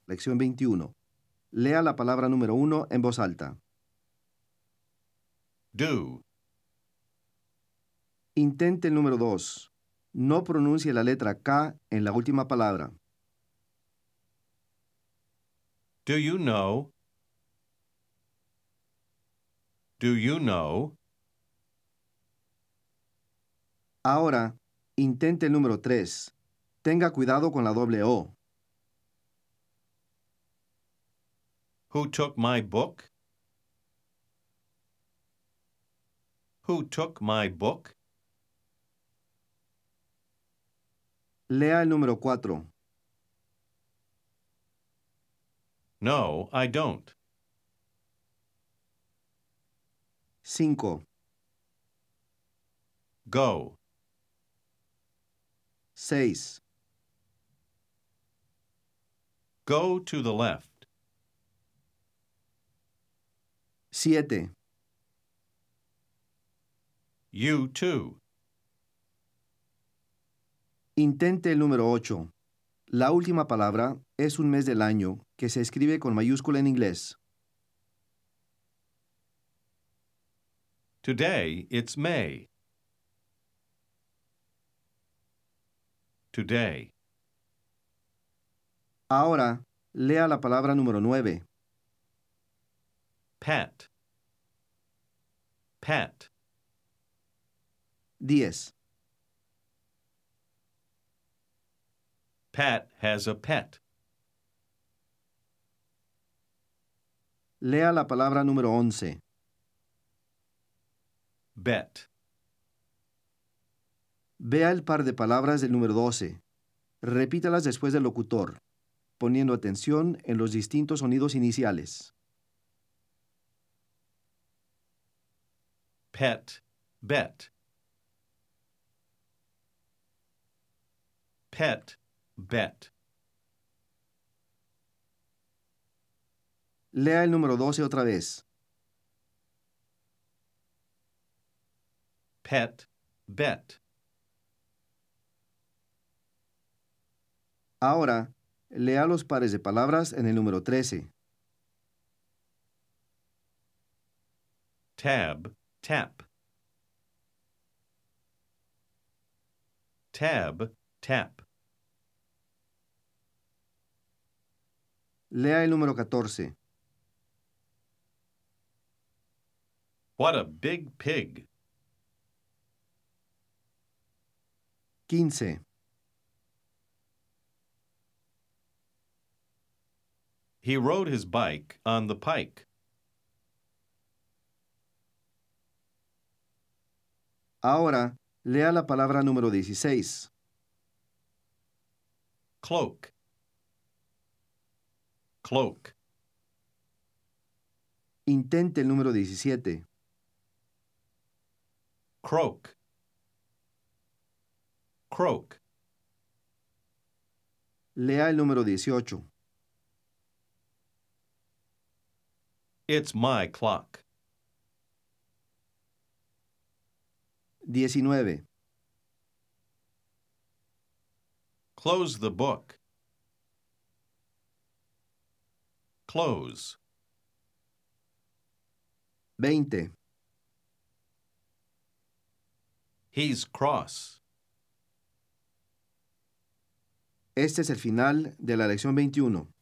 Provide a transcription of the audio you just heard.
lección 21. Lea la palabra número 1 en voz alta. Do. Intente el número 2. No pronuncie la letra K en la última palabra. Do you know? Do you know? Ahora, intente el número 3. Tenga cuidado con la doble O. Who took my book? Who took my book? Lea el número 4. No, I don't. 5, Go. 6, Go to the left. 7, You too. Intente el número 8. La última palabra es un mes del año que se escribe con mayúscula en inglés. Today, it's May. Today. Ahora, lea la palabra número 9. Pet. Pet. 10. Pat has a pet. Lea la palabra número 11. Bet. Vea el par de palabras del número 12. Repítalas después del locutor, poniendo atención en los distintos sonidos iniciales. Pet. Bet. Pet. Bet. Lea el número 12 otra vez. Pet. Bet. Ahora, lea los pares de palabras en el número 13. Tab. Tap. Tab. Tap. Lea el número 14. What a big pig. 15. He rode his bike on the pike. Ahora, lea la palabra número 16. Cloak. Cloak. Intente el número 17. Croak. Croak. Lea el número 18. It's my clock. 19. Close the book. Close. 20. He's cross. Este es el final de la lección 21.